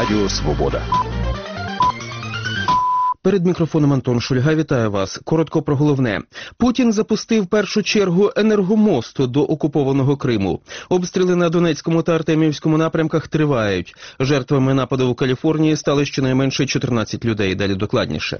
Радіо Свобода. Перед мікрофоном Антон Шульга, вітаю вас. Коротко про головне. Путін запустив першу чергу енергомосту до окупованого Криму. Обстріли на Донецькому та Артемівському напрямках тривають. Жертвами нападу у Каліфорнії стали щонайменше 14 людей. Далі докладніше.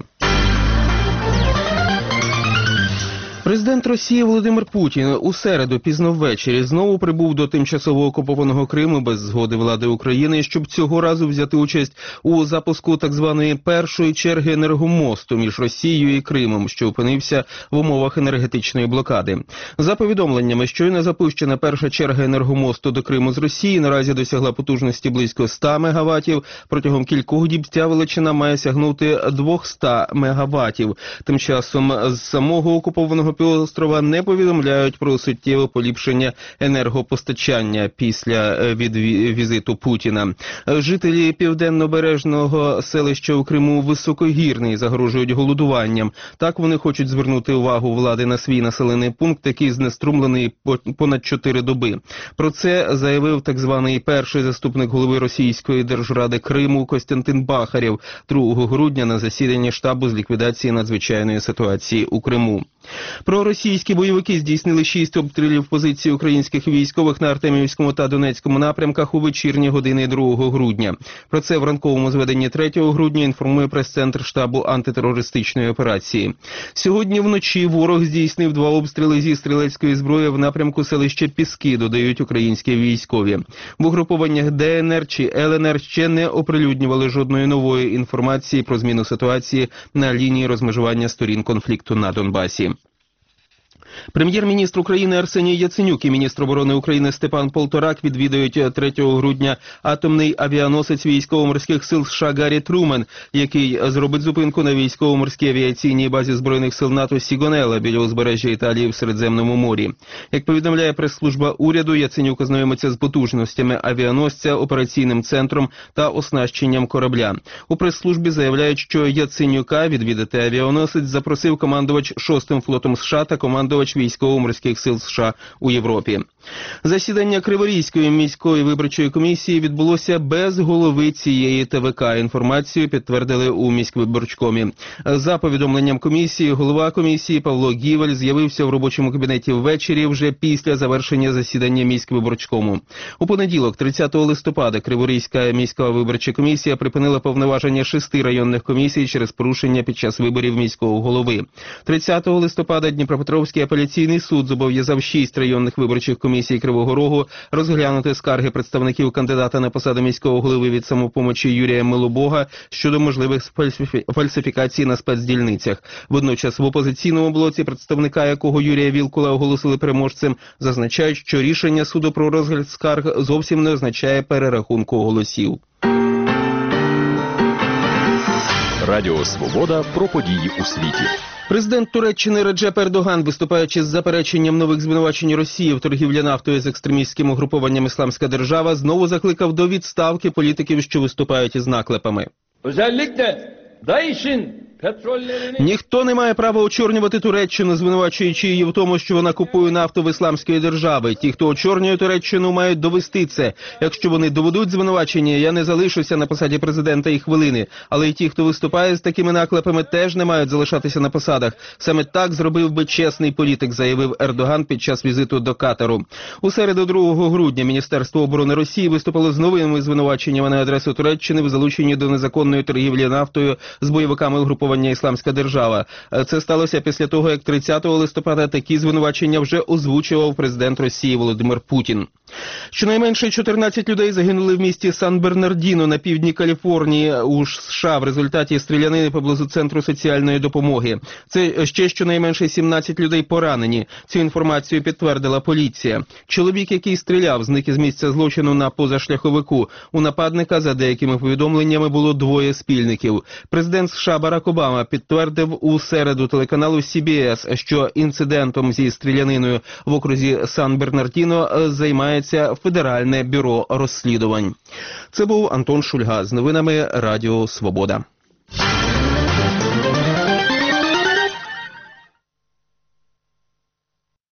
Президент Росії Володимир Путін у середу пізно ввечері знову прибув до тимчасово окупованого Криму без згоди влади України, щоб цього разу взяти участь у запуску так званої першої черги енергомосту між Росією і Кримом, що опинився в умовах енергетичної блокади. За повідомленнями, щойно запущена перша черга енергомосту до Криму з Росії наразі досягла потужності близько 100 мегаваттів. Протягом кількох діб ця величина має сягнути 200 мегаваттів. Тим часом з самого окупованого півострова не повідомляють про суттєве поліпшення енергопостачання після візиту Путіна. Жителі південнобережного селища у Криму Високогірний загрожують голодуванням. Так вони хочуть звернути увагу влади на свій населений пункт, який знеструмлений понад 4 доби. Про це заявив так званий перший заступник голови Російської держради Криму Костянтин Бахарєв 2 грудня на засіданні штабу з ліквідації надзвичайної ситуації у Криму. Проросійські бойовики здійснили 6 обстрілів позицій українських військових на Артемівському та Донецькому напрямках у вечірні години 2 грудня. Про це в ранковому зведенні 3 грудня інформує прес-центр штабу антитерористичної операції. Сьогодні вночі ворог здійснив 2 обстріли зі стрілецької зброї в напрямку селища Піски, додають українські військові. В угрупованнях ДНР чи ЛНР ще не оприлюднювали жодної нової інформації про зміну ситуації на лінії розмежування сторін конфлікту на Донбасі. Прем'єр-міністр України Арсеній Яценюк і міністр оборони України Степан Полторак відвідають 3 грудня атомний авіаносець військово-морських сил США Гаррі Труман, який зробить зупинку на військово-морській авіаційній базі Збройних сил НАТО Сігонелла біля узбережжя Італії в Середземному морі. Як повідомляє прес-служба уряду, Яценюк ознайомиться з потужностями авіаносця, операційним центром та оснащенням корабля. У прес-службі заявляють, що Яценюка відвідати авіаносець запросив командувач 6-м флотом США та командувач військово-морських сил США у Європі. Засідання Криворізької міської виборчої комісії відбулося без голови цієї ТВК. Інформацію підтвердили у міськвиборчкомі. За повідомленням комісії, голова комісії Павло Гівель з'явився в робочому кабінеті ввечері вже після завершення засідання міськвиборчкому. У понеділок, 30 листопада, Криворізька міська виборча комісія припинила повноваження 6 районних комісій через порушення під час виборів міського голови. 30 листопада Дніпропетровський апеляційний суд зобов'язав 6 районних виборчих комісій Кривого Рогу розглянути скарги представників кандидата на посаду міського голови від «Самопомочі» Юрія Милобога щодо можливих фальсифікацій на спецдільницях. Водночас в опозиційному блоці, представника якого Юрія Вілкула оголосили переможцем, зазначають, що рішення суду про розгляд скарг зовсім не означає перерахунку голосів. Радіо Свобода про події у світі. Президент Туреччини Реджеп Ердоган, виступаючи з запереченням нових звинувачень Росії в торгівлі нафтою з екстремістським угрупованням «Ісламська держава», знову закликав до відставки політиків, що виступають із наклепами. Ніхто не має права очорнювати Туреччину, звинувачуючи її в тому, що вона купує нафту в Ісламської держави. Ті, хто очорнює Туреччину, мають довести це. Якщо вони доведуть звинувачення, я не залишуся на посаді президента і хвилини. Але й ті, хто виступає з такими наклепами, теж не мають залишатися на посадах. Саме так зробив би чесний політик, заявив Ердоган під час візиту до Катару. У середу 2 грудня Міністерство оборони Росії виступило з новими звинуваченнями на адресу Туреччини в залученні до незаконної торгівлі нафтою з бойовиками угруповання «Ісламська держава». Це сталося після того, як 30 листопада такі звинувачення вже озвучував президент Росії Володимир Путін. Щонайменше 14 людей загинули в місті Сан-Бернардіно на півдні Каліфорнії у США в результаті стрілянини поблизу центру соціальної допомоги. Це ще щонайменше 17 людей поранені. Цю інформацію підтвердила поліція. Чоловік, який стріляв, зник із місця злочину на позашляховику. У нападника, за деякими повідомленнями, було 2 спільників. Президент США Барак Обама підтвердив у середу телеканалу CBS, що інцидентом зі стріляниною в окрузі Сан-Бернардіно займається Федеральне бюро розслідувань. Це був Антон Шульга з новинами Радіо Свобода.